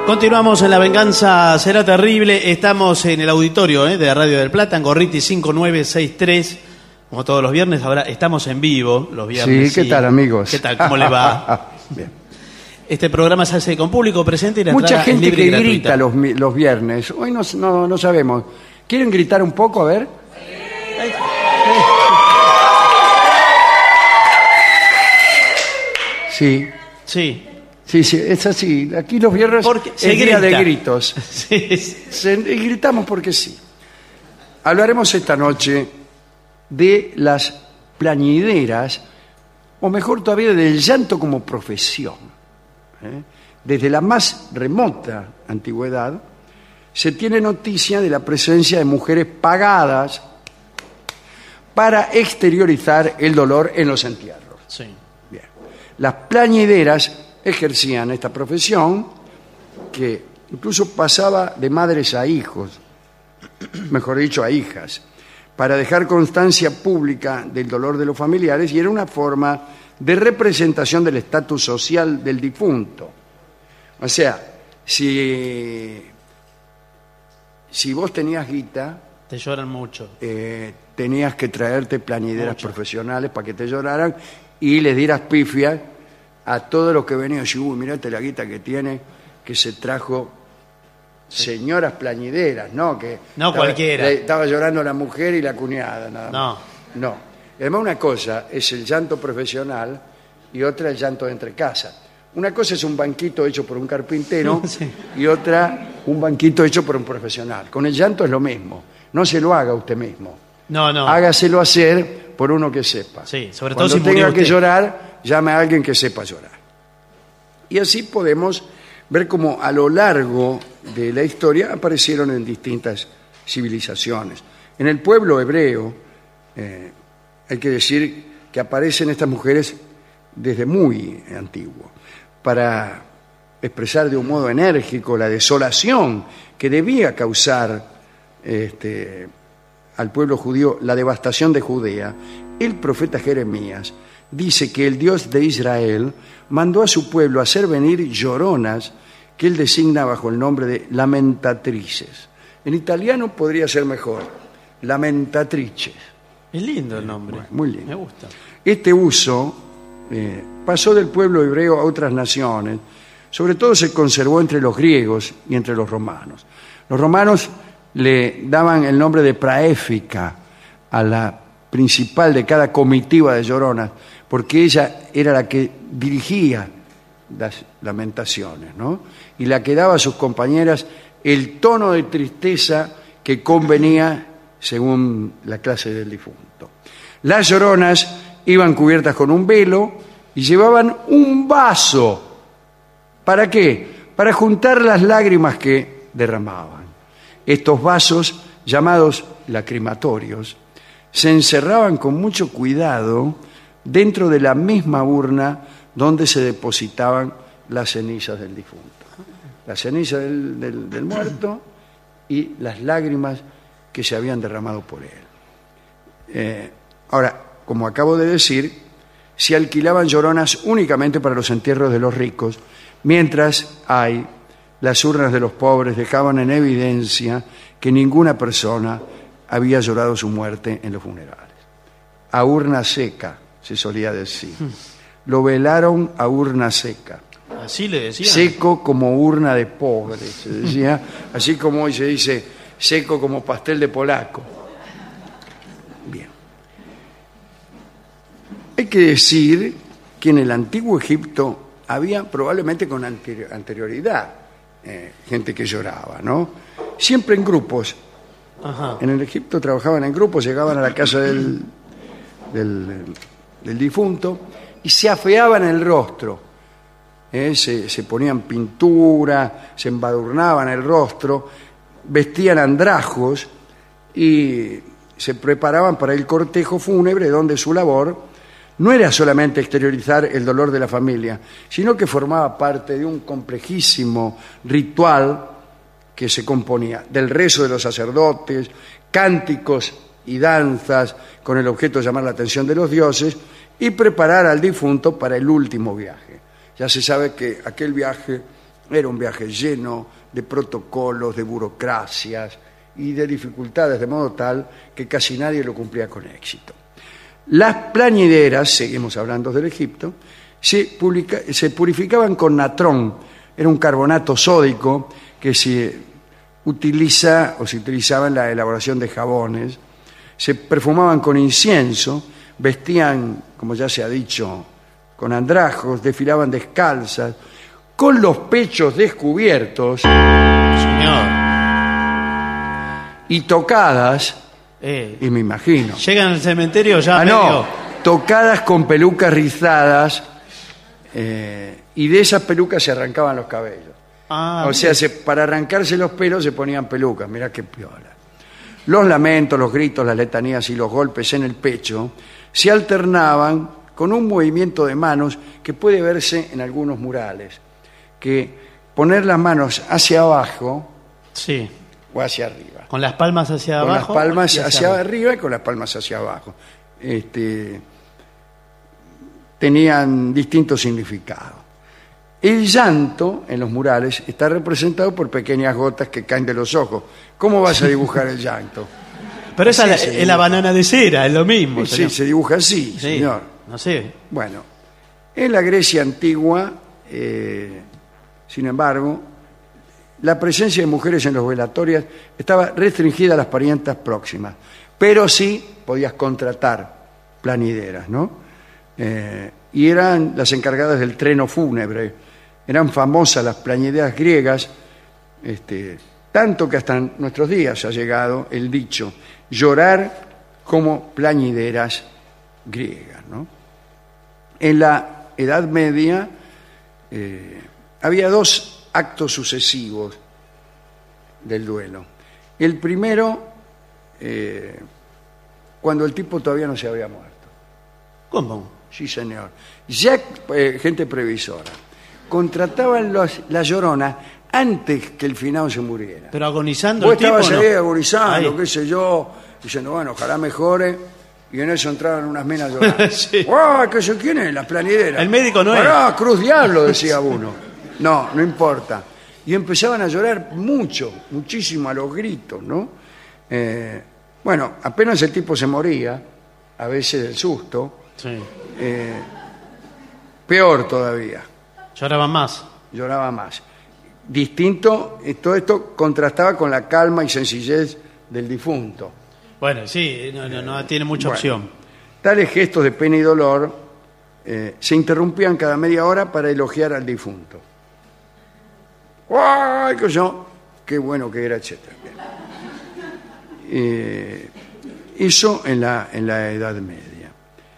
Continuamos en La Venganza Será Terrible. Estamos en el auditorio de Radio del Plata, en Gorriti 5963, como todos los viernes. Ahora estamos en vivo los viernes. Sí, ¿qué tal, amigos? ¿Qué tal? ¿Cómo le va? Bien. Este programa se hace con público presente y la Mucha entrada es gente libre y que gratuita. grita los viernes. Hoy no sabemos. ¿Quieren gritar un poco? A ver. Sí. Sí. Sí, es así. Aquí los viernes Porque es se día de grita. gritos. Sí. Y gritamos porque sí. Hablaremos esta noche de las plañideras, o mejor todavía, del llanto como profesión. Desde la más remota antigüedad se tiene noticia de la presencia de mujeres pagadas para exteriorizar el dolor en los entierros. Sí. Bien. Las plañideras ejercían esta profesión que incluso pasaba de madres a hijos, mejor dicho, a hijas, para dejar constancia pública del dolor de los familiares, y era una forma de representación del estatus social del difunto. O sea, si vos tenías guita, Te lloran mucho. tenías que traerte plañideras Mucho. profesionales para que te lloraran y les dieras pifia a todos los que venían. Uy, mirate la guita que tiene, que se trajo señoras plañideras, ¿no? Que No cualquiera. Estaba llorando la mujer y la cuñada, nada más. No. Y además una cosa es el llanto profesional y otra el llanto de entre casa. Una cosa es un banquito hecho por un carpintero Sí. y otra un banquito hecho por un profesional. Con el llanto es lo mismo. No se lo haga usted mismo. No. Hágaselo hacer por uno que sepa. Sí, sobre todo Cuando si murió tenga que usted. llorar, llame a alguien que sepa llorar. Y así podemos ver cómo a lo largo de la historia aparecieron en distintas civilizaciones. En el pueblo hebreo, hay que decir que aparecen estas mujeres desde muy antiguo, para expresar de un modo enérgico la desolación que debía causar al pueblo judío la devastación de Judea. El profeta Jeremías dice que el Dios de Israel mandó a su pueblo a hacer venir lloronas que él designa bajo el nombre de lamentatrices. En italiano podría ser mejor, lamentatrices. Es lindo el nombre. Muy lindo. Me gusta. Este uso pasó del pueblo hebreo a otras naciones. Sobre todo se conservó entre los griegos y entre los romanos. Los romanos le daban el nombre de praéfica a la principal de cada comitiva de lloronas, porque ella era la que dirigía las lamentaciones, ¿no? Y la que daba a sus compañeras el tono de tristeza que convenía según la clase del difunto. Las lloronas iban cubiertas con un velo y llevaban un vaso. ¿Para qué? Para juntar las lágrimas que derramaban. Estos vasos, llamados lacrimatorios, se encerraban con mucho cuidado dentro de la misma urna donde se depositaban las cenizas del difunto. La ceniza del muerto y las lágrimas que se habían derramado por él. Ahora, como acabo de decir, se alquilaban lloronas únicamente para los entierros de los ricos, mientras las urnas de los pobres dejaban en evidencia que ninguna persona había llorado su muerte en los funerales. A urna seca, se solía decir. Lo velaron a urna seca. Así le decían. Seco como urna de pobre, se decía, así como hoy se dice seco como pastel de polaco. Bien. Hay que decir que en el antiguo Egipto había probablemente con anterioridad gente que lloraba, ¿no? Siempre en grupos. Ajá. En el Egipto trabajaban en grupos, llegaban a la casa del difunto y se afeaban el rostro. Se ponían pintura, se embadurnaban el rostro, vestían andrajos y se preparaban para el cortejo fúnebre, donde su labor no era solamente exteriorizar el dolor de la familia, sino que formaba parte de un complejísimo ritual que se componía del rezo de los sacerdotes, cánticos y danzas con el objeto de llamar la atención de los dioses y preparar al difunto para el último viaje. Ya se sabe que aquel viaje Era un viaje lleno de protocolos, de burocracias y de dificultades, de modo tal que casi nadie lo cumplía con éxito. Las plañideras, seguimos hablando del Egipto, se purificaban con natrón. Era un carbonato sódico que se utilizaba en la elaboración de jabones. Se perfumaban con incienso, vestían, como ya se ha dicho, con andrajos, desfilaban descalzas, con los pechos descubiertos. Señor. Y tocadas, y me imagino. Llegan al cementerio ya medio... No, tocadas con pelucas rizadas, y de esas pelucas se arrancaban los cabellos. O sea, para arrancarse los pelos se ponían pelucas, mirá qué piola. Los lamentos, los gritos, las letanías y los golpes en el pecho se alternaban con un movimiento de manos que puede verse en algunos murales, que poner las manos hacia abajo sí. o hacia arriba. Con las palmas hacia con abajo. Con las palmas hacia arriba y con las palmas hacia abajo. Tenían distintos significados. El llanto en los murales está representado por pequeñas gotas que caen de los ojos. ¿Cómo vas a dibujar el llanto? Pero esa es la banana de cera, es lo mismo. Sí, se dibuja así, sí, señor. No sé. Bueno, en la Grecia antigua, sin embargo, la presencia de mujeres en los velatorios estaba restringida a las parientas próximas, pero sí podías contratar planideras, ¿no? Y eran las encargadas del treno fúnebre. Eran famosas las plañideras griegas, tanto que hasta nuestros días ha llegado el dicho, llorar como plañideras griegas, ¿no? En la Edad Media había dos actos sucesivos del duelo. El primero, cuando el tipo todavía no se había muerto. ¿Cómo? Sí, señor. Ya gente previsora. Contrataban la llorona antes que el finado se muriera. Pero agonizando. Vos el tipo, estabas ahí ¿no? agonizando, Ahí. qué sé yo, diciendo, bueno, ojalá mejore. Y en eso entraban unas minas llorando. Sí. ¡Guau! ¿Qué sé quién es? La planidera. El médico no es. ¡Ah, Cruz Diablo! Decía uno. No, no importa. Y empezaban a llorar mucho, muchísimo, a los gritos, ¿no? Bueno, apenas el tipo se moría, a veces del susto, Sí. peor todavía. Lloraban más. Lloraba más. Distinto, todo esto contrastaba con la calma y sencillez del difunto. Bueno, sí, no tiene mucha Bueno, opción. Tales gestos de pena y dolor se interrumpían cada media hora para elogiar al difunto. ¡Ay, qué yo! ¡Qué bueno que era, etcétera! Eso en la Edad Media.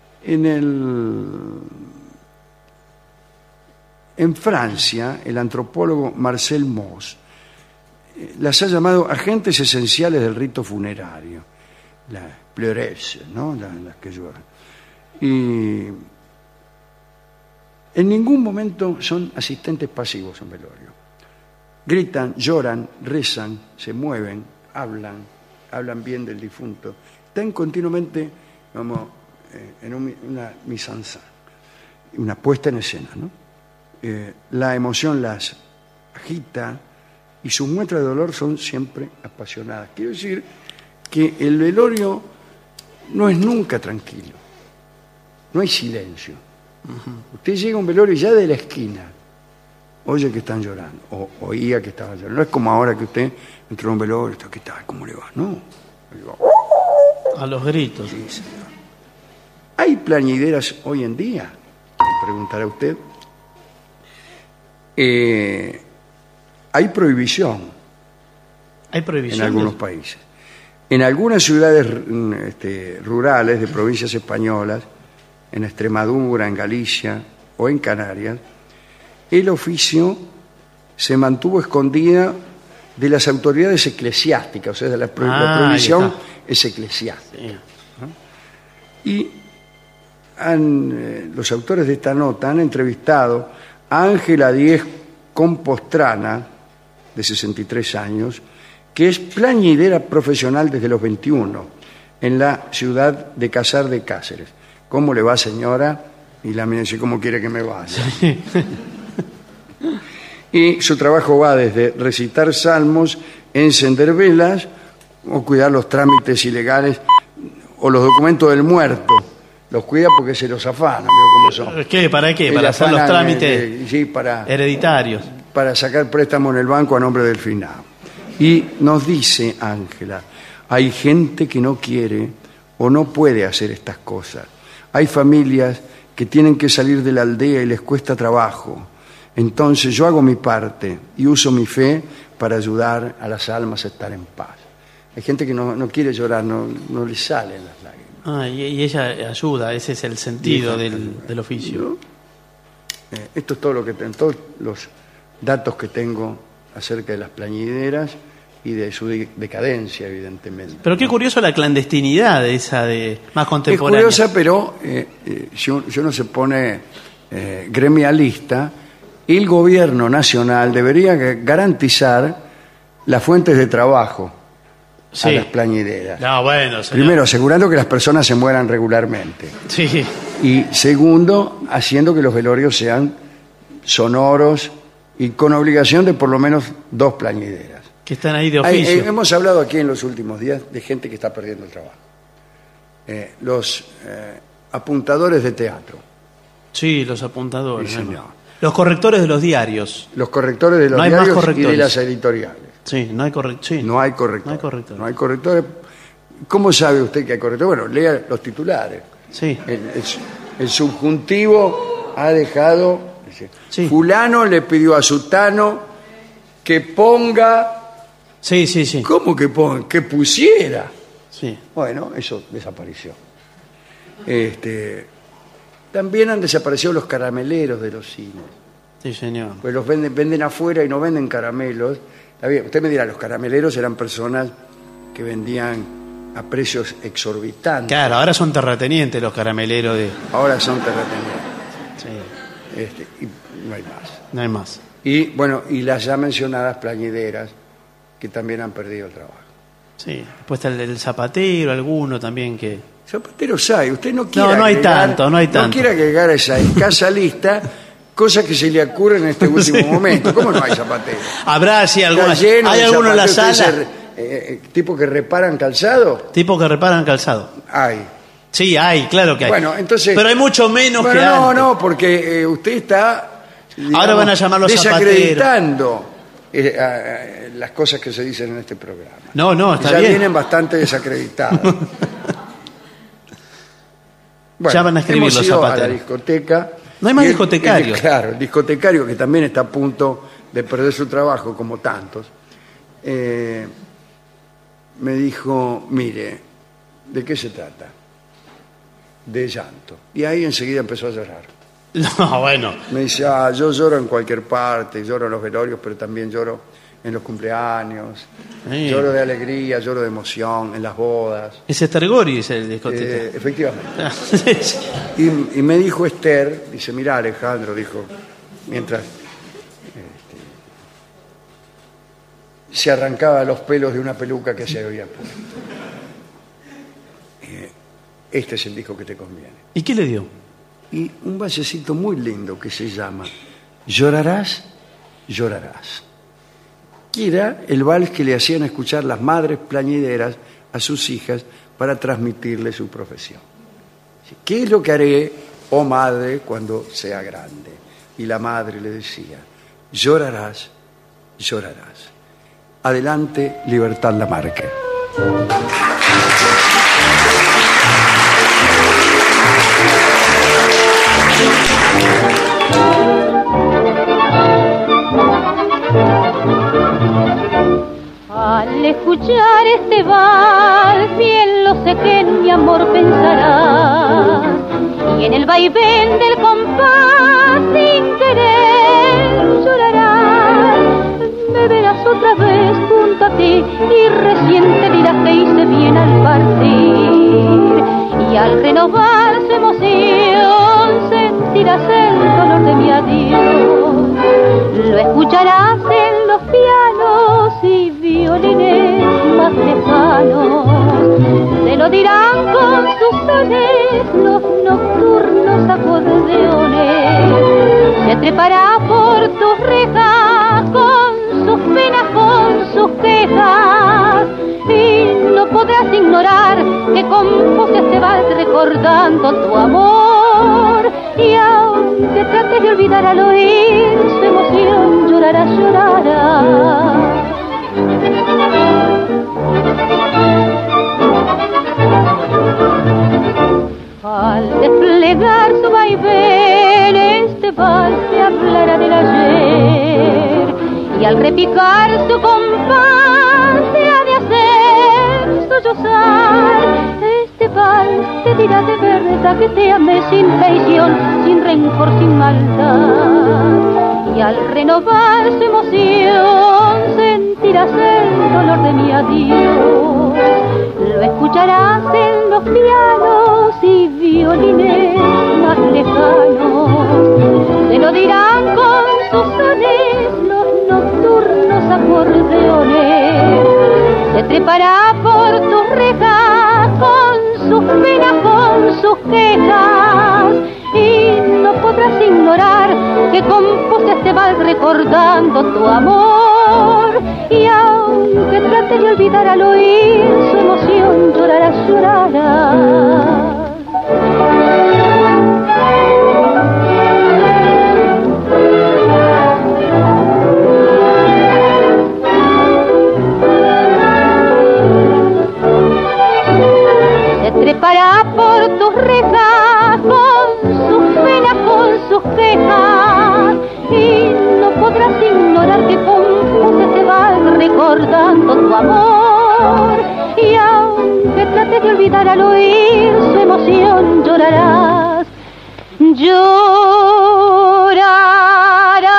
En Francia, el antropólogo Marcel Mauss las ha llamado agentes esenciales del rito funerario, las pleureses, ¿no? Las que lloran. Y en ningún momento son asistentes pasivos en velorio. Gritan, lloran, rezan, se mueven, hablan bien del difunto. Están continuamente como en una mise en scène, una puesta en escena, ¿no? La emoción las agita y sus muestras de dolor son siempre apasionadas. Quiero decir que el velorio no es nunca tranquilo, no hay silencio. Usted llega a un velorio y ya de la esquina oye que están llorando, o oía que estaban llorando. No es como ahora que usted entró a un velorio y ¿qué tal? ¿Cómo le va? No. A los gritos. Sí, señor. ¿Hay plañideras hoy en día? Me preguntará usted. Hay prohibición. ¿Hay prohibición? En algunos países. En algunas ciudades rurales de provincias españolas, en Extremadura, en Galicia o en Canarias, el oficio se mantuvo escondida de las autoridades eclesiásticas, o sea, la prohibición es eclesiástica. Sí. ¿No? Y los autores de esta nota han entrevistado a Ángela Díez Compostrana, de 63 años, que es plañidera profesional desde los 21, en la ciudad de Casar de Cáceres. ¿Cómo le va, señora? Y la mía dice, ¿cómo quiere que me vaya? Y su trabajo va desde recitar salmos, encender velas o cuidar los trámites ilegales o los documentos del muerto. Los cuida porque se los afanan, ¿veo cómo son? ¿Qué? ¿Para qué? Para hacer los trámites sí, para hereditarios. Para sacar préstamo en el banco a nombre del finado. Y nos dice Ángela, hay gente que no quiere o no puede hacer estas cosas. Hay familias que tienen que salir de la aldea y les cuesta trabajo. Entonces yo hago mi parte y uso mi fe para ayudar a las almas a estar en paz. Hay gente que no quiere llorar, no le salen las lágrimas. Y ella ayuda, ese es el sentido del oficio. Esto es todo lo que tengo, todos los datos que tengo acerca de las plañideras y de su decadencia, evidentemente. Pero qué curioso la clandestinidad esa de más contemporánea. Es curiosa, pero si uno se pone gremialista, el gobierno nacional debería garantizar las fuentes de trabajo a las plañideras. No, bueno, señor. Primero, asegurando que las personas se mueran regularmente. Sí. Y segundo, haciendo que los velorios sean sonoros y con obligación de por lo menos 2 plañideras. Que están ahí de oficio. Hemos hablado aquí en los últimos días de gente que está perdiendo el trabajo. Los apuntadores de teatro. Sí, los apuntadores. Sí, señor. Los correctores de los diarios. Los correctores de los diarios y de las editoriales. Sí, no hay correctores. No hay correctores. ¿Cómo sabe usted que hay correctores? Bueno, lea los titulares. Sí. El subjuntivo ha dejado... Sí. Fulano le pidió a sutano que ponga... Sí. ¿Cómo que ponga? Que pusiera. Sí. Bueno, eso desapareció. También han desaparecido los carameleros de los cines. Sí, señor. Pues los venden afuera y no venden caramelos. Está bien, usted me dirá, los carameleros eran personas que vendían a precios exorbitantes. Claro, ahora son terratenientes los carameleros de... Ahora son terratenientes. Sí. Y no hay más. No hay más. Y bueno, y las ya mencionadas plañideras que también han perdido el trabajo. Sí, después está el zapatero, alguno también que... Zapateros hay, usted no quiere no hay tanto. No quiere agregar a esa escasa lista cosas que se le ocurren en este último momento. ¿Cómo no hay zapateros? Habrá, sí, algunos. ¿Hay alguno en la sala? ¿Tipo que reparan calzado? ¿Tipo que reparan calzado? Hay. Sí, hay, claro que hay. Bueno, entonces... Pero hay mucho menos que no, antes. No, porque usted está... digamos, ahora van a llamar los desacreditando las cosas que se dicen en este programa. No, está ya bien. Vienen bastante desacreditadas. Bueno, ya van a escribir hemos los ido zapateros. A la discoteca. No hay más discotecarios. Claro, el discotecario, que también está a punto de perder su trabajo, como tantos, me dijo, mire, ¿de qué se trata? De llanto. Y ahí enseguida empezó a llorar. No, bueno. Me dice, yo lloro en cualquier parte, lloro en los velorios, pero también lloro en los cumpleaños, Sí. Lloro de alegría, lloro de emoción, en las bodas. Es Esther Goris el discoteca. Efectivamente. Sí, sí. Y me dijo Esther, dice, mirá Alejandro, dijo, mientras se arrancaba los pelos de una peluca que se había puesto. Este es el disco que te conviene. ¿Y qué le dio? Y un valsecito muy lindo que se llama Llorarás, llorarás. Que era el vals que le hacían escuchar las madres plañideras a sus hijas para transmitirle su profesión. ¿Qué es lo que haré, oh madre, cuando sea grande? Y la madre le decía, llorarás, llorarás. Adelante, Libertad Lamarque. Al escuchar este vals, bien lo sé que en mi amor pensarás, y en el vaivén del compás sin querer llorarás. Me verás otra vez junto a ti y recién te dirás que hice bien al partir, y al renovar su emoción sentirás el dolor de mi adiós. Lo escucharás en los pianos y violines más lejanos, te lo dirán con sus sones los nocturnos acordeones, se trepará por tus rejas ignorar que compuse este vals recordando tu amor. Y aunque trates de olvidar al oír su emoción, llorarás, llorarás. Al desplegar su vaivén, este vals te hablará del ayer, y al repicar su compás te ha de hacer sollozar. Este vals te dirá de verdad que te amé sin traición, sin rencor, sin maldad. Y al renovar su emoción sentirás el dolor de mi adiós. Lo escucharás en los pianos y violines más lejanos. Te lo dirán con sus sones los nocturnos acordeones. Se trepará por tus rejas con sus penas, con sus quejas. Y no podrás ignorar que compuse este vals recordando tu amor. Y aunque trates de olvidar al oír su emoción, llorarás, llorarás. Se trepará por tus rejas con sus penas, con sus quejas. Y no podrás ignorar que compuse este vals recordando tu amor. Y aunque trates de olvidar al oír su emoción, llorarás, llorarás.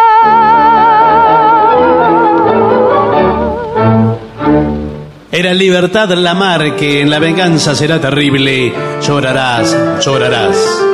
Era Libertad Lamarque, en La venganza será terrible, llorarás, llorarás.